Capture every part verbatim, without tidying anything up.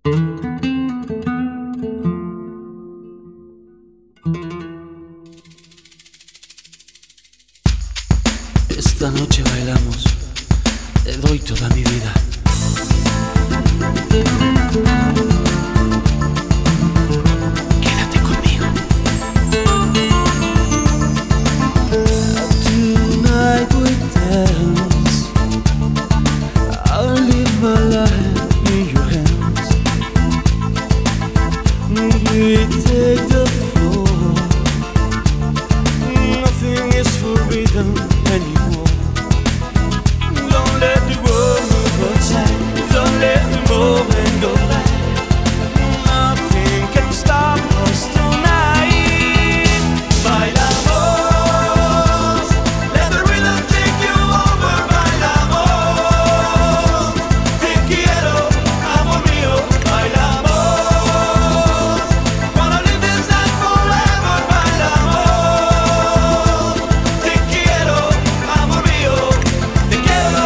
Esta noche bailamos, te doy toda mi vida. Quédate conmigo. Tonight we dance. I'll leave my life in your hands. We take the floor. Nothing is forbidden anymore. Don't let the world move aside. Don't let the moment go by. Nothing can stop us tonight. Bailamos, let the rhythm take you over. Bailamos, te quiero, amor mío. Bailamos, wanna live this night forever. Bailamos, te quiero, amor mío. Te quiero.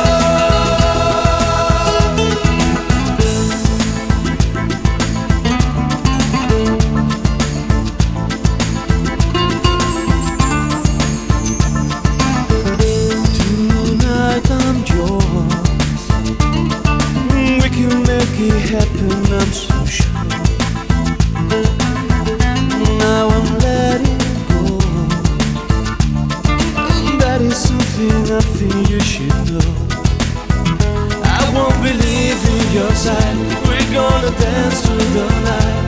Tonight I'm yours. We can make it happen, I'm so sure. Now I'm letting go. That is something I think you should know. I won't be leaving your side. We're gonna dance through the night.